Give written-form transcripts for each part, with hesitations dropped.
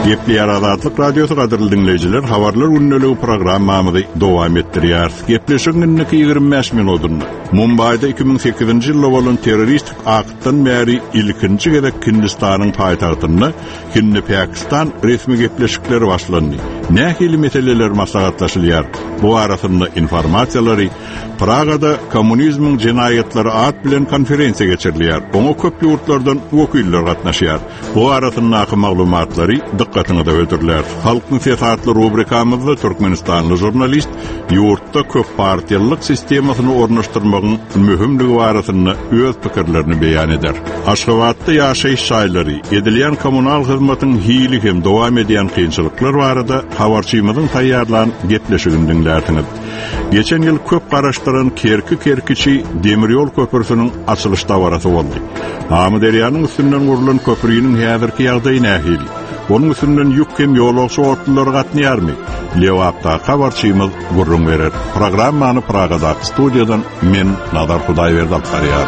Gepli Azatlyk Radiosu gadyrly dinleyijiler, habarlar günneligi programmamyzy dowam etdirýär. Gepleşiň günneki 25 minutunda Mumbayda 2008-nji ýylda bolan terroristik aktdan bäri ilkinji gezek Hindistanyň paýtagtyna Hindi Pakistan resmi gepleşikleri başlandy. Nähili meseleler maslahatlaşylýar. Bu arasynda informasiýalary Pragada kommunizmiň jenaýatlary at bilen konferensiýa geçirilýär. Oňa köp ýurtlardan wekiller gatnaşýar. Bu arasyndaky maglumatlary dikkatinizi öldürler. Halkyň siýasatly rubrikamyzda Türkmenistanly jurnalist ýurtda köp partiýalyk sistemasyny ornaşdyrmagyň mühimligi barasynda öz pikirlerini beýan eder. Aşgabatda ýaşaýyş şaýlary, edilýän kommunal hyzmatyň hiýli hem dowam edýän kynçylyklar barada habarçymyzyň taýýarlanan gepleşigini dinlärsiniz. Geçen ýyl köp garaşdyran Kerki-Kerkiçi demir ýol köprüsiniň açylyş dawarasy boldy. Hamy derýanyň üstünden gurulan köprüýüniň häzirki ýagdaýy nähili? Onun üstünden yük hem ýolagçy otlar gatnaýarmy? Lewapda habarçymyz gurrun berer. Programmany Pragada studiýadan men Nadar Hudaýberdi alyp barýar.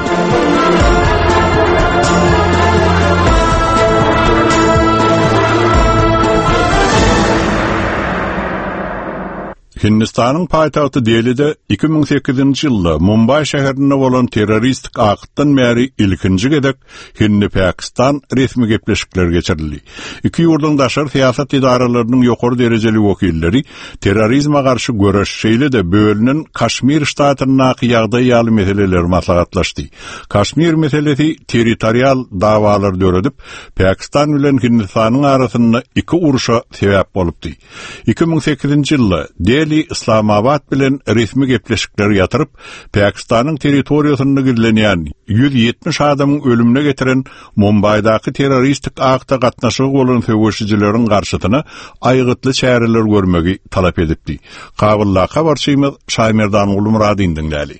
Hindistanyň paýtagty Delhide 2008-nji ýylda Mumbai şäherinde bolan terroristik aktdan bäri ilkinji gezek Hindi Pakistan resmi gepleşikler geçirildi. Iki ýurduň daşary siýasat idaralarynyň ýokary derejeli wekilleri terrorizme garşy görüşşeýle de bölünen Kaşmir ştatynyň ýagdaýy ýaly meseleleri maslahatlaşdy. Kaşmir meselesi territorial dawalar döredip Pakistan bilen Hindistanyň arasynda iki uruşa sebäp bolupdy. 2008-nji ýylda Delhi Islamabad bilen resmi gepleşikler ýatyryp Pakistanyň territoriýasyny gizlenýän 170 adamyň ölümine getiren Mumbaydaky terroristik akta gatnaşygy bolan feweşijileriň garşytyna aýgytly çäreler görmegi talap edipdi. Kabulla habarçymyz Şaýmerdan Ulumradyn dinläli.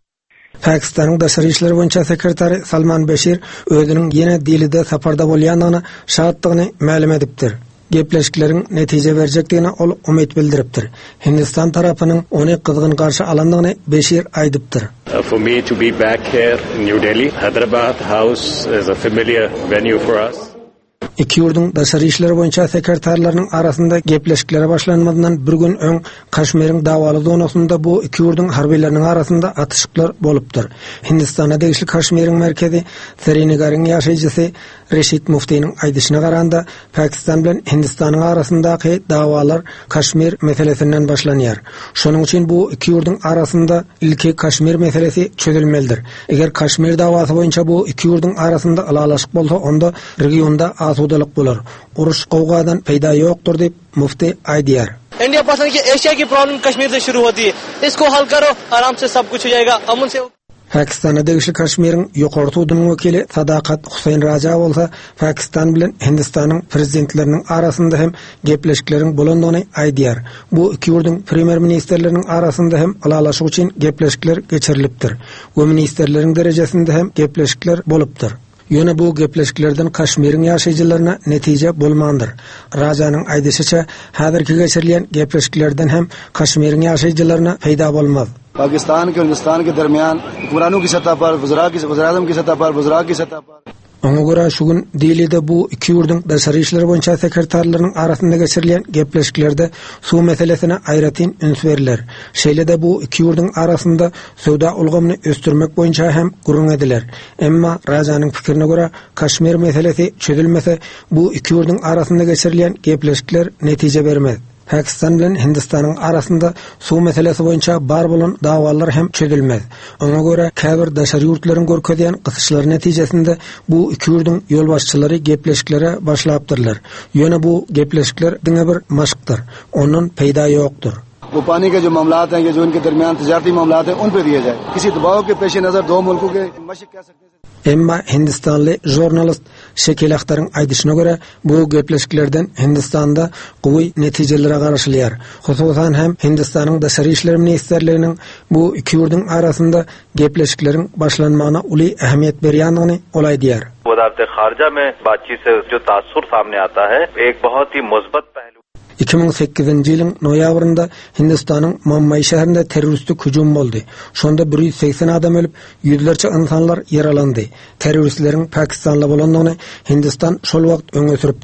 Pakistanyň daşary işler boýunça sekretary Salman Beşir özüniň ýene Delhide saparda bolýanyny şatdygyny ma'lum edipdir. Gepleşikleriň netije berjekdigine ol umyt bildiripdir. Hindistan tarapynyň ony kızgın garşy alandygyny Beşir aýdypdyr. For me to be back here in New Delhi, Hyderabad House is a familiar venue for us. İki ýurduň daşary işler boýunça sekretarlarynyň arasynda gepleşiklere başlanmadan bir gün öň Kaşmiriň dawaly zonasynda bu iki ýurduň harbiýleriniň arasynda atışyklar bolupdyr. Hindistana degişli Kaşmiriň merkezi Srinagarň ýaşaýjysy Reşit Muftiýiň aýdyşyna garanda Pakistan bilen Hindistanyň arasyndaky dawalar Kaşmir meselesinden başlanýar. Şonuň üçin bu iki ýurduň arasynda ilki Kaşmir meselesi çözülmelidir. Eger Kaşmir dawasy boýunça bu iki ýurduň arasynda alalaşyk bolsa, onda regionda asudalyk bolar. Uruş gowgadan peýda ýokdur dip Mufti aýdýar. India Pakistan की Asia की प्रॉब्लम कश्मीर से शुरू होती है, इसको हल करो, आराम से सब कुछ हो जाएगा, अमन से. Pakistana degişli Kaşmiriň ýokary tudunyň wekili Sadakat Husayn Raja bolsa, Pakistan bilen Hindistanyň prezidentleriniň arasynda hem gepleşikleriň bolandygyny aýdýar. Bu iki ýurduň premier ministrleriniň arasynda hem alalaşyk üçin gepleşikler geçirilipdir. Bu ministrleriň derejesinde hem gepleşikler bolupdyr. Ýöne bu gepleşiklerden Kaşmiriň ýaşaýjylaryna netije bolmandyr. Rajanyň aýdyşyça, häzirki geçirilýän gepleşiklerden hem Kaşmiriň ýaşaýjylaryna peýda bolmaz. Pakistan के हिंदुस्तान के दरमियान हुक्मरानों की सतह पर, वज़ीर-ए-आज़म की सतह पर, वज़रा की सतह पर. Oňa görä şu gün Delhide bu iki ýurduň daşary işler boýunça sekretarlarynyň arasynda geçirilýän gepleşiklerde suw meselesine aýratyn üns berilýär. Şeýle-de bu iki ýurduň arasynda söwda ulgamyny östürmek boýunça hem gurrun ediler. Emma Rajanyň pikirine görä Kaşmir meselesi çözülmese bu iki ýurduň arasynda geçirilýän gepleşikler netije bermez. Pakistan bilen Hindistanyň arasynda suw meselesi boýunça bar bolan dawalar hem çözülmez. Oňa görä käbir daşary ýurtlaryň görkezýän gysyşlar netijesinde bu iki ýurduň ýolbaşçylary gepleşiklere başlapdyrlar. Ýöne bu gepleşikler diňe bir maşykdyr. Onun peýda ýokdur. वो पानी के जो मामलात हैं, जो इनके दरमियान तिजारती मामलात हैं, उन पे दिए जाए. किसी दबाव के पेश नजर दो मुल्कों के मशक कह सकते हैं. Emma Hindistanly jurnalist Şekil Akhtar'ın aýdyşyna görä bu gepleşiklerden Hindistanda gowy netijelere garaşylýar. Hususan hem Hindistanyň daşary işler ministrleriniň bu iki ýurduň arasynda gepleşikleriň başlanmagyna uly ähmiýet berýändigini olay diýär. वज़ारत ख़ारजा में बातचीत से जो तासुर सामने आता है, एक बहुत ही मुस्बत पहलू. 2008-nji ýylyň noýabrynda Hindistanyň Mumbai şäherinde terroristik hüjum boldy. Şonda 180 adam ölüp, ýüzlerçe insanlar yaralandy. Terroristleriň Pakistanly bolandygyny Hindistan şol wagt öňe süripdi.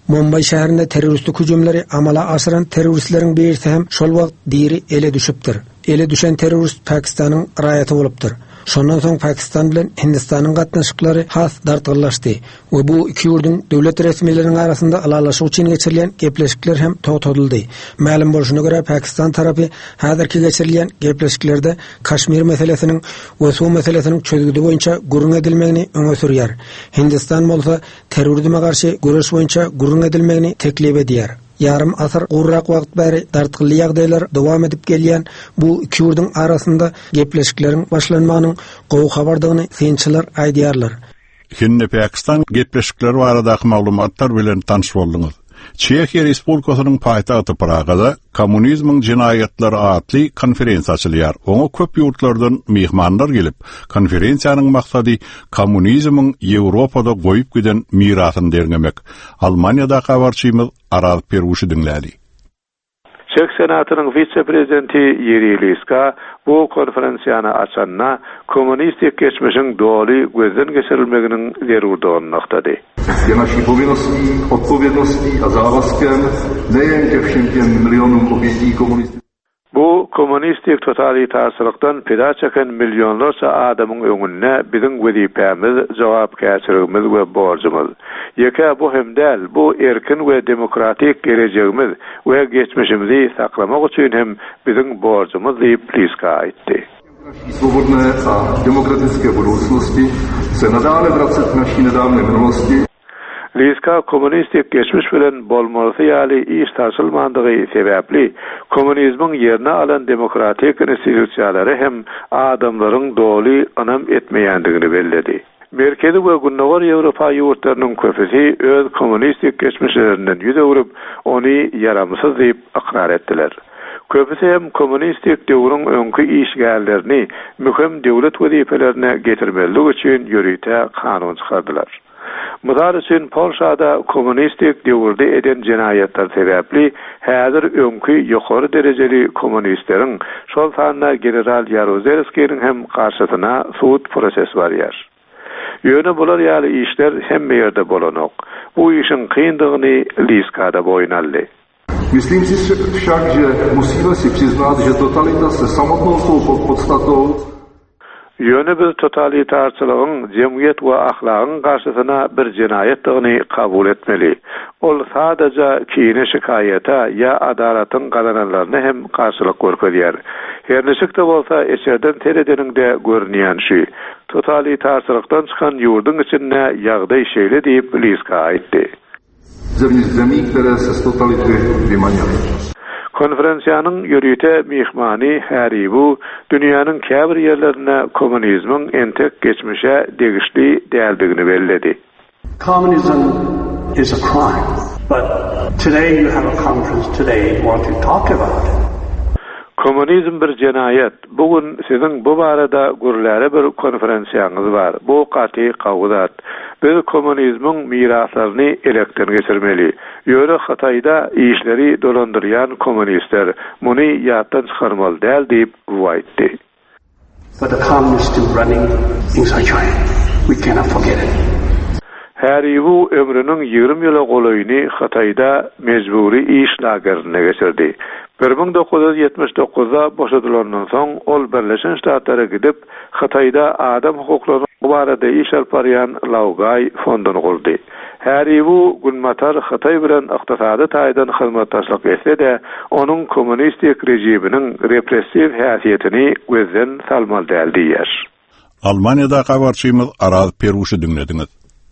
Mumbay şäherinde teröristik hüjümleri amala aşyran teröristlerin birisi hem şol wagt diri ele düşüpdir. Ele düşen terörist Pakistanyň raýaty bolupdyr. Şondan soň Pakistan bilen Hindistanyň gatnaşyklary has dartgyrlaşdy we bu iki ýurduň döwlet resmiýetleriniň arasynda alalaşyk üçin geçirilen gepleşikler hem togatyldy. Ma'lum bolşuna görä Pakistan tarapy häzirki geçirilen gepleşiklerde Kaşmir meselesiniň we suw meselesiniň çözgüdi boýunça gurrun edilmegini öňe sürýär. Hindistan bolsa terrorizme garşy güreş boýunça gurrun edilmegini teklip edýär. Yarım asır urrak wagt bäri dartgylly ýagdaýlar dowam edip gelýän bu iki ýurduň arasynda gepleşiklerin başlanmagynyň gowy habardygyny synçylar aýdýarlar. Hinne Pakistan gepleşikleri baradaky maglumatlar bilen tanış boldyňyz. Çekiýa Respublikasynyň paýtagty Pragada kommunizmiň jinaýatlary adly konferensiýa açylýar. Oňa köp ýurtlardan mehmanlar gelip, konferensiýanyň maksady kommunizmiň Ýewropada goýup giden mirasyny derlemek. Almaniýada habarçymyz Aral Peruşy dinlädi. Çek senatynyň vice-prezidenti Yuri Liska bu konferensiýany açanna kommunistik geçmişiň doly gözden geçirilmeginiň zerurdygyny naktady. Je naší povinností, odpovědností a závazkem nejen ke všem těm milionům obětí komunismu. Bu kommunistik totalitarçylykdan pida çeken milyonlarça adamyň öňünde biziň wezipemiz, jogapkärçiligimiz we borjumyz. Ýeke bu hem däl, bu erkin we demokratik gelejegimiz we geçmişimizi saklamak üçin hem biziň borjumyz diýip Liska aýtdy. Svobodné a demokratické budoucnosti se nadále vracet k naší nedávné minulosti. Liska kommunistik geçmiş bilen bolmaly ýaly iş taşylmandygy sebäpli kommunizmiň ýerine alan demokratik institusiýalary hem adamlaryň doly anam etmeýändigini belledi. Merkezi we Gündoğar Ýewropa ýurtlarynyň köpüsi öz kommunistik geçmişlerinden ýüze urup, ony yaramysyz diýip akrar etdiler. Köpüsi hem kommunistik döwrüň öňkü işgärlerini mühim döwlet wezipelerine getirmelik üçin ýürüýte kanun çykardylar. Mudar üçün Polşada kommunistik döwürde eden jinaýatlar sebäpli häzir öňkü ýokary derejeli kommunistleriň şol sanna general Jaruzelskiň hem garşysyna suud prosesi barýar. Ýöne bular ýaly işler hemme ýerde bolanok. Bu işin kyndygyny Liskada boýnaldy. Myslím si však, že musíme si přiznat, že totalita se samotnou svou podstatou Ýöne biz totalitarçylygyň jemgyýet we ahlagyň garşysyna bir jinaýetdigini kabul etmeli. Ol sadaja kine şikaýeta ýa adalatyň gadananlaryna hem garşylyk görkezýär. Her näçe bolsa eşerden teredeninde görnýän şu. Totalitarçylykdan çykan ýurdun içinde ýagdaý şeýle diýip Liska aýtdy. Zemí, které se z totality vymanily. Konferensiýanyň ýürüýte mihmany Haribu dünýäniň käbir ýerlerine kommunizmiň entek geçmişe degişli däldigini belledi. Communism is a crime, but today you have a conference today want to talk about it. Kommunizm bir jenaýet. Bugün siziň bu barada gürläre bir konferensiýaňyz bar. Bu gaty gawdat. Biz kommunizmiň miraslaryny elekden geçirmeli. Ýöne Hataýda işleri dolandyrýan kommunistler muny ýatdan çykarmaly däl diýip aýtdy. But the communists still running inside China. We cannot forget it. Haribu ömrüniň 20 ýyla golaýyny Hataýda mejburi iş lagerine geçirdi. 1979-da boşadylandan soň ol Birleşen Ştatlara gidip Hataýda adam hukuklaryny barada iş alparyan Laogay fondunu kurdy. Haribu günmatar Hataý bilen ykdysady taýdan hyzmatdaşlyk etse-de onuň kommunistik rejiminiň repressiw häsiýetini gözden salmaly däl diýer. Almaniýada habarçymyz Aral Peruşy dinlediňiz.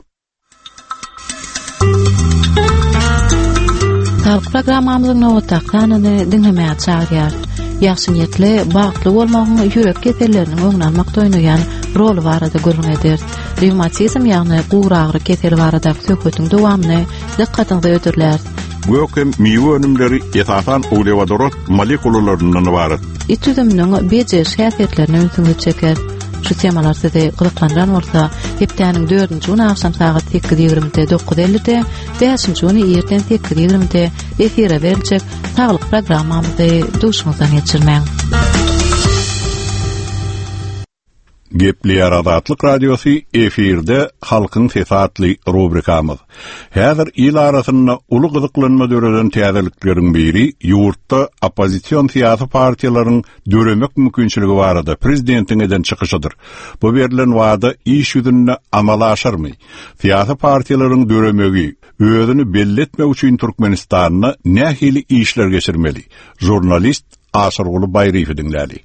Halk programmamyzyň nowatdaklanyny dinlemäge çagyrýar. Ýaşy niyetli, bagtly bolmagyň ýürek keselleriniň öňünden maktoýnaýan rol barada gurrun eder. Reumatizm ýagny gowur agry keseli barada söhbetiň dowamyny dikkatyňizde ötürler. Bu hem miýe önümleri esasan uglewodorod molekulalaryndan ibaret. Itüdümniň bejes häsiýetlerini öňüne çeker. Şu temalar sizi gyzyklandyran bolsa, hepdeniň 4-nji güni akşam saat 8:20-de 9:50-de, 5-nji güni erten 8:20-de efire beriljek saglyk programmamyzdy duşmazdan geçirmäň. Gepli Arazatlyk radiosu efirde halkın sesi adly rubrikamız. Häzir il arasynda uly gyzyklanma döreden täzeliklerin biri ýurtda opposision siyasi partiýalaryň döremek mümkinçiligi barada prezidentin eden çykyşydyr. Bu berilen wada iş ýüzünde amala aşarmy? Siyasi partiýalaryň döremegi özüni belli etmek üçin Türkmenistanyna nähili işler geçirmeli? Jurnalist Asarguly Bayrifi dinlädi.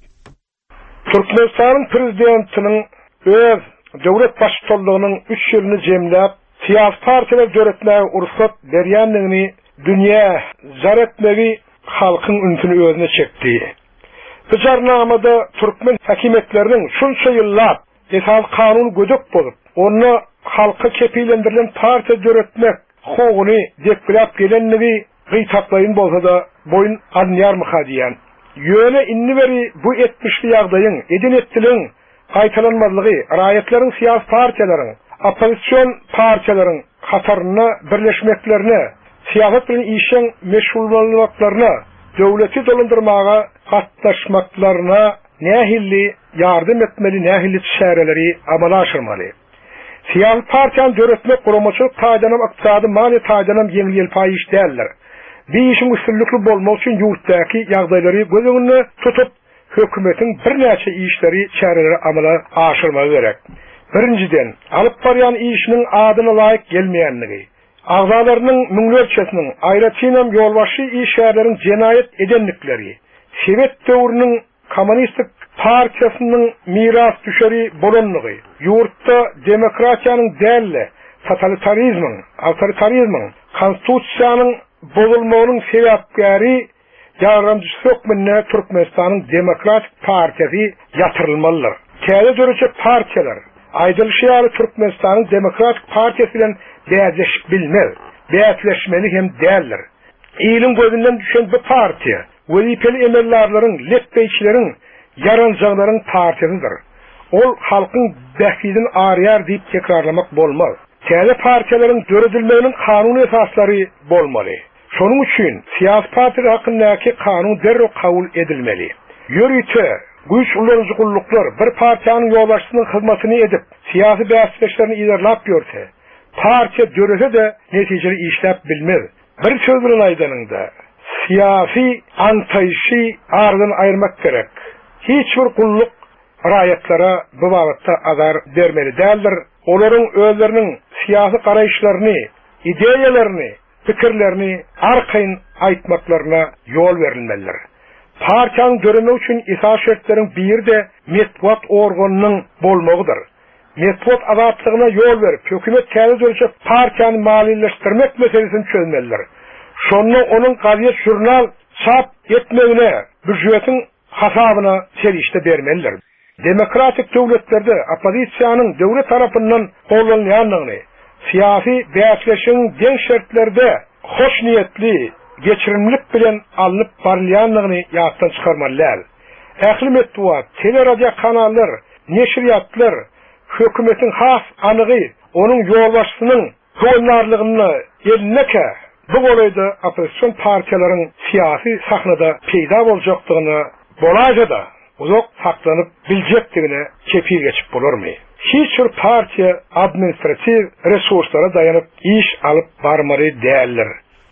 Türkmenistan prezidentinin öz döwlet başçylygynyň 3 ýylyny jemläp, siyasi partiýalar döretmäge ursat berýändigini dünýä zaretmegi halkyň ünsüni özüne çekdi. Bu jarnamada Türkmen häkimetleriniň şunça ýyllap esas kanun gödök bolup, onu halka kepilendirilen partiýa döretmek hoguny deklarap gelenligi gytaklaýyn bolsa da boyun anýarmyka diýen. Yöne inni veri bu etmişli ýagdaýyň, edin ettiliň gaýtalanmazlygy, raýatlaryň siyasi partiýalaryň, opposision partiýalaryň hataryna birleşmeklerine, siýasat bilen işen meşgullanmaklaryna, döwleti dolandyrmaga gatnaşmaklaryna nähilli ýardym etmeli, nähilli şähereleri amala aşyrmaly. Siyasi partiýany döretmek guramaçylyk taýdanam ykdysady mali taýdanam ýeňil paýyş däller. Bir işin üstünlükli bolmak için yurtdaki ýagdaýlary göz öňünde tutup, hökümetiň birnäçe işleri çäreleri amala aşyrmagy gerek. Birinciden, alyp barýan işiniň adyna laýyk gelmeýänligi, agzalarynyň müňlerçesiniň aýratynam ýolbaşy işleriň jenaýet edenlikleri, Sowet döwrüniň kommunistik partiýasynyň miras düşeri bolanlygy, ýurtda demokratiýanyň dälle, totalitarizmiň, awtoritarizmiň, konstitusiýanyň bozulmagynyň sebäpkäri ýardamçysy hökümine Türkmenistanyň Demokratik Partiýasy ýatyrylmalydyr. Täze döreçe partiýalar aýdylşýary Türkmenistanyň Demokratik Partiýasy bilen bäzleşip bilmez, bäzleşmeli hem däldir. Ýylyň gözünden düşen bu partiýa wezipeli emellerleriň, lepbeýçileriň, yaranjaglaryň partiýasydyr. Ol halkyň bähidin arýar diýip tekrarlamak bolmaz. Täze partiýalaryň döredilmeginiň kanuny esaslary bolmaly. Şonuň üçin siyasi partiýalar hakyndaky kanun derrek kabul edilmeli. Ýörüte, güç ulanjyklyklar bir partiýanyň ýolbaşçysynyň hyzmatyny edip, siyasi bäsleşlerini ilerlap ýörse, partiýa dörese de netijeli işläp bilmez. Bir söz bilen aýdanynda, siyasi antaýşy ardan aýyrmak gerek. Hiç bir gulluk raýatlara bu bagatda azar bermeli däldir. Olaryň özleriniň siyasi garaýşlaryny, ideýalaryny, pikirlerini arkayn aýtmaklaryna ýol berilmelidir. Partiýanyň döremek üçin esas şertleriň biri de metbuat organynyň bolmagydyr. Metbuat azatlygyna ýol berip, hökümet täze döreçe partiýany maliýeleşdirmek meselesini çözmelidir. Şonu onuň gaziýet jurnal çap etmegine, büdjetiň hasabyna serişde bermelidir. Demokratik döwletlerde opposisiýanyň döwlet tarapyndan gollanýanlygyny, siyasi bäsleşiň deň şertlerde hoş niyetli, geçirimlik bilen alınıp barylýanlygyny ýatdan çykarmalylar. Ähli metbuat, teleradio kanallar, neşriyatlar, hökümetiň has anygy, onuň ýolbaşçysynyň goýnarlygyny elneke, bu bolayda opposision partiýalaryň siyasi sahnada peýda boljakdygyny bolaja da uzak saklanyp biljekdigine kepil geçip bolarmy? Hiç bir partiýa administrativ resurslara dayanıp iş alıp barmary däldir.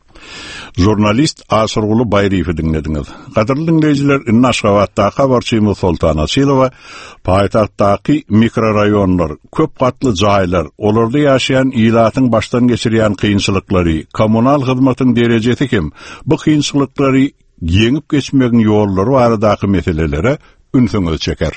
Jurnalist Asarguly Bayrifi dinlediňiz. Gaderly dinleýijiler, Naşgabatda habarçymyz Sultan Asylowa paýtagtdaky mikroraýonlar, köp gatly jaýlar, olarda ýaşaýan ýylatyň başdan geçirýän kynçylyklary, kommunal hyzmatyň derejesi kim, bu kynçylyklary ýeňip geçmegiň ýollary baradaky meselelere ünsüňiz çeker.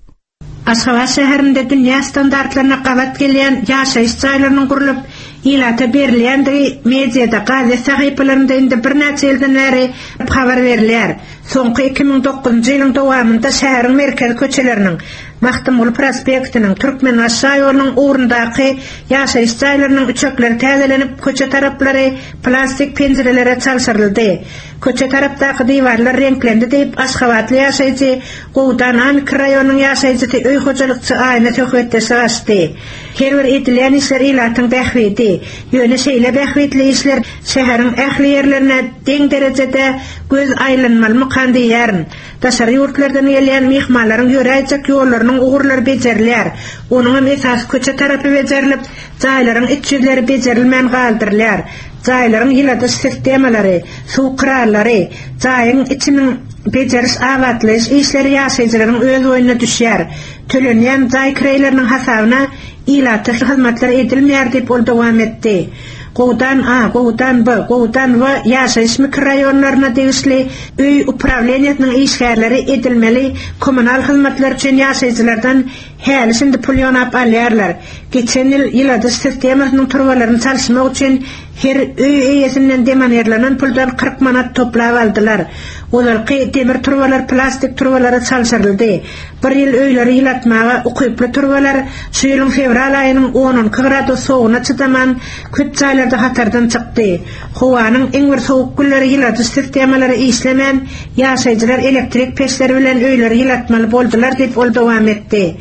Aşgabat şäherinde dünýä standartlaryna gabat gelýän ýaşaýyş jaýlarynyň gurulyp ýylata berilýändigi mediada gazet sahypalarynda indi bir näçe ýyldan beri habar berilýär. Soňky 2009-njy ýylyň dowamında şäheriň merkez köçeleriniň Mahtumul prospektiniň Türkmen aşaýynyň ugrundaky ýaşaýyş jaýlarynyň üçekleri täzelenip, köçe taraplary plastik penjerelere çalşyryldy. Köçe tarapdaky diwarlar renklendi diýip Aşgabatly ýaşaýjy Gowdan mikrorayonynyň ýaşaýjy öý hojalykçy aýna töhwetde saçdy. Her bir edilýän işler ýylatyň bähwidi, ýöne şeýle bähwidli işler şäheriň ähli ýerlerine deň derejede göz aýlanmaly kandy ýaryn. Daşary ýurtlardan gelýän mehmanlaryň ýöräjek ýollaryny Ýollarynyň ugurlary bejerilýär. Onuň esas köçe tarapy bejerilip, jaýlaryň iç ýerleri bejerilmän galdyrylýar. Jaýlaryň ýyladyş sistemalary, suw krallary, jaýyň içiniň beceriş awatlyş işleri ýaşaýjylaryň öz oýunyna düşýär. Tölenýän jaý kiraylarynyň hasabyna ilaty hyzmatlar edilmeýär diýip ol dowam etdi. Gowdan A, gowdan B, gowdan W ýaşaýyş mikroraýonlaryna degişli öý upravleniýatynyň işgärleri edilmeli, kommunal hyzmatlar üçin ýaşaýjylardan häli şimdi pul ýonap alýarlar. Geçen ýyladyş sistemasynyň turwalaryny çalışmak üçin her öý eýesinden demanerlenen puldan 40 manat toplap aldylar. Olar demir turwalar, plastik turwalara çalşyryldy. Bir ýyl öýleri ýylatmaga ukyply turwalar şu ýylyň fevral aýynyň 10 gradus soğugyna çydaman köp jaýlarda hatardan çykdy. Howanyň eň bir sowuk günleri ýyladyş sistemalary işlemän ýaşaýjylar elektrik peşleri bilen öýleri ýylatmaly boldular diýip ol dowam etdi.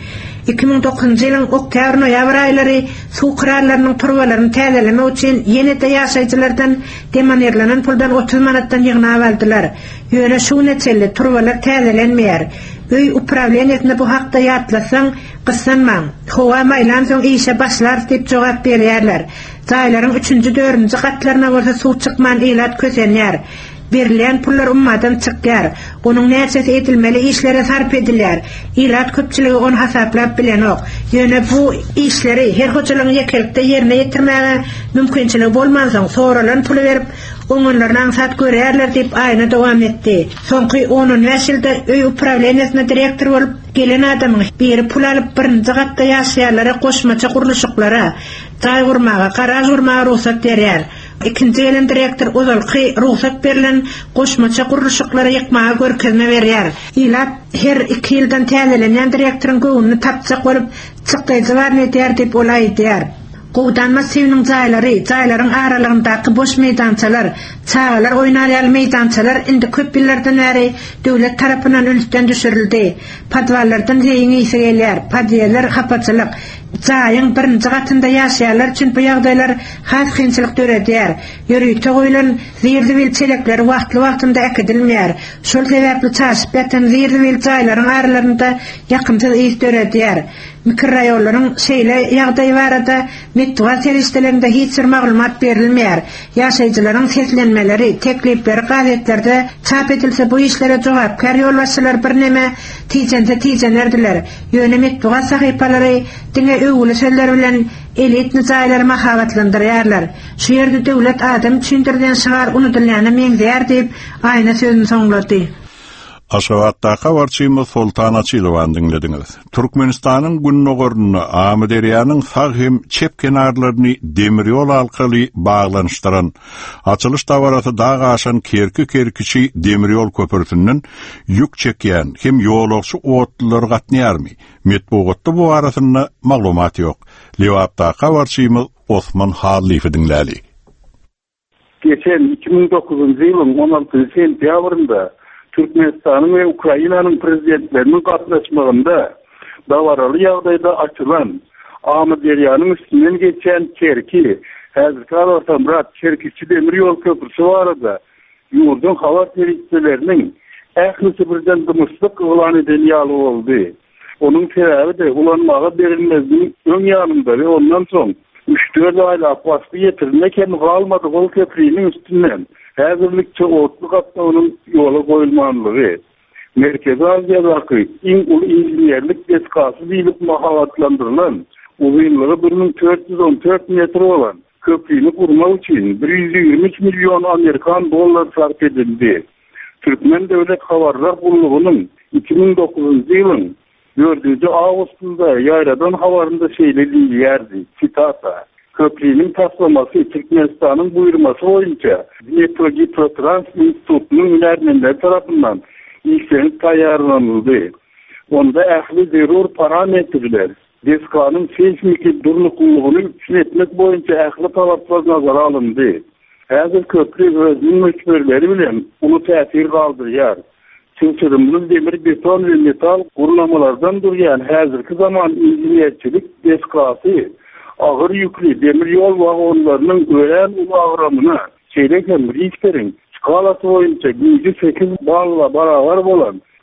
2009 ýylyň oktyabr-noýabr aýlary suw kralarynyň turwalaryny täzelemek üçin ýene-de ýaşaýjylardan demanerlenen puldan 30 manatdan ýygnap aldylar. Ýöne şu neçeli turwalar täzelenmeýär. Öý upravleniýatyna bu hakda ýatlasaň, gyssanmaň. Howa maýlan soň işe başlar diýip jogap berýärler. Jaýlaryň 3-nji, 4-nji gatlaryna bolsa suw çykman eýlat kösenýär. Berilen pullar ummadan çykýar. Onuň näçesi edilmeli işlere sarp edilýär. Eýlat köpçiligi onu hasaplap bilenok. Ýöne bu işleri her hoçalyň ýekelikde ýerine ýetirmäge mümkinçiligi bolmansoň soralan pul berip oňlardan sat görýärler diýip aýna dowam etdi. Soňky 10 ýylda öý upravleniýasyna direktor bolup gelen adamyň biri pul alyp birinji gatda ýaşaýarlara goşmaça guruluşyklara, jaý gurmaga, garaj gurmaga ruhsat berýär. İkinci ýylyň direktor ozalky ruhsat berilen goşmaça guruluşyklara ýykmaga görkezme berýär. Eýlat her 2 ýyldan täzelenýän direktoryň göwüni tapjak bolup çykdyjy bar netýär diýip olaýdýar. Gowdan masywynyň jaýlaryň aralygyndaky boş meýdançalar, çağalar oýnarýan meýdançalar indi köp ýyllardan beri döwlet tarapyndan ülüsten düşürildi. Padwallardan ýeňi ise gelýär, padýalar hapaçylyk. Jaýyň birinji gatynda ýaşaýarlar üçin bu ýagdaýlar has kynçylyk döredýär. Ýörükde goýulan zirdiwil çelekler wagtly-wagtynda ekidilmeýär. Şol sebäpli çaşyp ýatan zirdiwil jaýlaryň aralarynda ýakynçylyk iş döredýär. Mikroraýonlaryň şeýle ýagdaýy barada metduat serişdelerinde hiç bir maglumat berilmeýär. Ýaşaýjylaryň seslenmeleri, teklipleri gazetlerde çap edilse bu işlere jogapkar ýolbaşçylar bir näme tiýjenlerdiler. Ýöne metduat sahypalary diňe öwüli sözler bilen elitni jaýlary mahabatlandyrýarlar. Şu ýerde döwlet adam üçindirden şygar unutulýany meňzeýär diýip aýna sözüni soňlady. Aşgabatda habarçymyz Sultan Açylowany dinlediňiz. Türkmenistanyň günnogorny Amederýanyň sag hem çep kenarlaryny demir ýol alkaly baglanyşdyran açylyş dawarasy dağa aşan kerki demir ýol köpürtünden ýük çekýän hem ýolagçy otlar gatnaýarmy? Metbugatda bu arasynda maglumat ýok. Lewapda habarçymyz Osman Halifi dinläli. Geçen 2009 ýylyň 16 sentýabrynda Türkmenistanyň we Ukrainanyň prezidentleriniň gatnaşmagynda dawaraly ýagdaýda açylan Amederýanyň üstünden geçen kerki, häzirki Artan-Murat Kerkiçi demir ýol köprüsi barada ýurdun habar teristleriniň ählisi birden dymyşlyk ulan eden ýaly boldy. Onuň sebäbi de ulanmaga berilmezdiň öň ýanynda we ondan soň 3-4 aýlap wagty ýetirilmeken galmady bol köprüniň üstünden. Häzirlikçe otlu gatnawynyň ýola goýulmanlygy, Merkezi Aziýadaky iň uly inženýerlik deskasy diýilip mahabatlandyrylan, uzunlygy 1414 metr bolan köprüni gurmak üçin 123 milyon Amerikan dollar sarf edildi. Türkmen Döwlet Habarlar Gurulugynyň 2009 ýylyň 4 awgustunda ýaýradan habarynda şeýledilýärdi. Sitata: Köprünün taslaması Türkmenistan'ın buyurması boyunca Dnepro-Gitrotrans Institutu'nun ünermenler tarafından işlenip tayarlanıldı. Onda ähli zerur parametreler, deskanın seismiki durnukulluğunu etmek boyunca ähli talaplar nazara alındı. Häzir köprü özünün ölçmörleri bilen ulu täsir galdyrýar. Çılçırımlı demir, beton ve metal gurulamalardan durýan häzirki zaman inženýerçilik deskasy ağır yüklü demir yol vagonlarının ölen ulu ağramına çeyrek hem risklerin skalası boyunca gücü 8 balla baravar bolan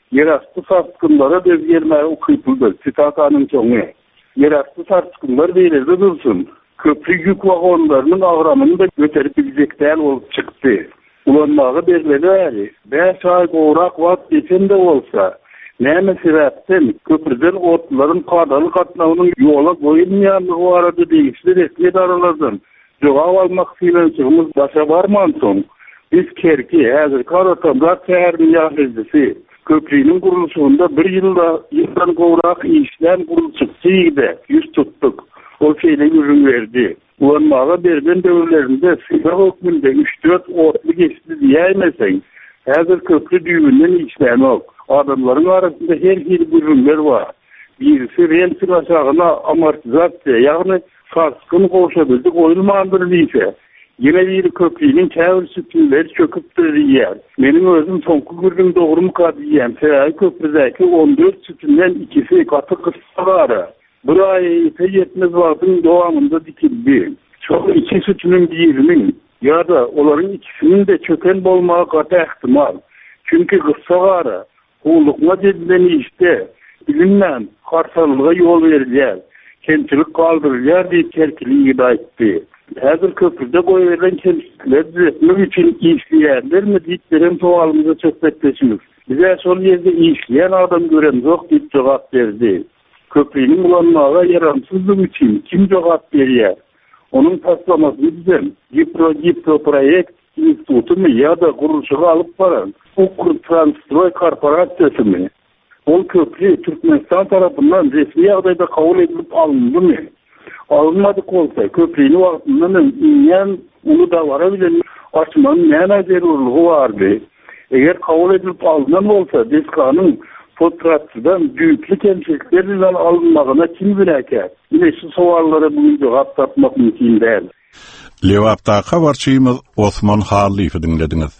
Yerastı satkınlara bezgelmeye ukuypuldu. Sitatanın çoğu. Yerastı satkınlar verildi dursun. Köprü yük vagonlarının ağramını da göterip gidecekten olup çıktı. Ulanmağı berledi ali. 5 ay uğrak vaat geçen de olsa, näme sebäpden köprüden otların kadalı katnavının yola koyulmayanlığı o arada değişti resmi daralardan. Cevap almak filancığımız başa varmansın. Biz kerki, hazır karatamlar seherinin yahrizisi. Köprünün kuruluşunda bir yıldan uğrak işlen kuruluşçıydı. Yüz tuttuk. O şeyle ürün verdi. Ulanmağa berden dövrlerinde silah hükmünde 3-4 otlu geçti diyemesen, hazır köprü düğünden işlen ok. Adamların arasında her ürünler var. Birisi rentin aşağına amortizasyon, yani sarsıkını koşabildi, koyulmandırılıysa. Yine bir köprünün çevir sütünleri çöküp duruyor. Benim özüm sonku gürdüm doğru mu kadiyem. Seray köprüdeki 14 sütünden ikisi katı kıssaları. Buraya ite yetmez vaktin doğamında dikildi. Çok iki sütünün birinin ya da onların ikisinin de çöken bolmağı katı ihtimal. Çünkü kıssaları Kullukma dediğini işte bilinmem karşılığa yol vereceğiz. Kentçilik kaldıracağız diye terkili ida etti. Hazır köprüde koyulan kentçilikler düzeltmek için işleyenler mi deyip sualımıza çökmekteşimiz. Bize son yerde işleyen adam gören yok deyip cevap verdi. Köprünün ulanmağa yaramsızlığı için kim cevap veriyor? Onun taslamasını bizden Gipro Projekt İnstitutu mu ya da kuruluşu alıp varan Ukrtranstroy Korporasyası mı? O köprü Türkmenistan tarafından resmi adayda kabul edilip alındı mı? Alınmadık olsa köprünün vaktinde inen onu da varabilen açmanın ne nazarlığı vardı. Eğer kabul edilip alınan olsa DESKA'nın fotoğrafçıdan büyüklük hemşirliklerle alınmağına kim bileker? Yine şu soğallara bugün cevap tapmak mümkün değil. Lewapta habarçymyz Osman Harliýewi dinlediniz.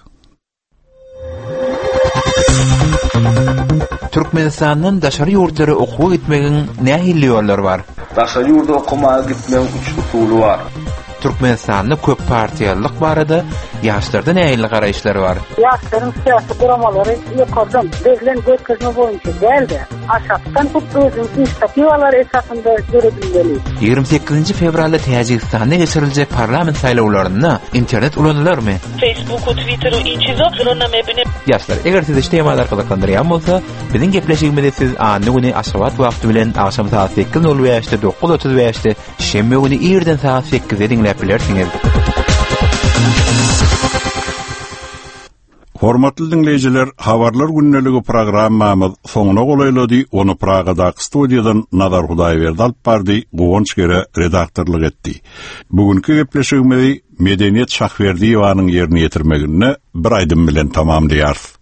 Türkmenistanyň daşary ýurtlary okuw gitmegiň nähili ýollar bar? Daşary ýurda okumagy gitmegiň 3 usuly bar. Türkmenistanyň köp partiýalyk barada ýaşlarda nähili garaýşlary bar? Ýaşlaryň syýasy guramalary ýokardan bezilen götközme boýunça däldi. Aşakdan tutduğum inisiativalar esasında görebilmeli. 28 fevralda Täjikistanda geçiriljek parlament saýlawlaryna internet ulanýarmy? Facebook, Twitter we inçizo gynanma bine. Ýaşlar, eger siz işleýärler kazaklandyrýan bolsa, biziň gepleşigimizde siz any güni aşabat wagty bilen akşam saat 8:05-de 9:35-de şemme güni ýerden saat 8-de dinläp bilersiňiz. Hormatly dinleyijiler, habarlar günneligi programmamyz soňuna golaýlady. Onu Pragadaky studiýadan Nazar Hudaýberdi alyp bardy, Gowonç gere redaktorlyk etdi. Bugünkü gepleşigimizi Medeniýet Şahberdiýewanyň ýerine ýetirmegine bir aýdym bilen tamamlaýar.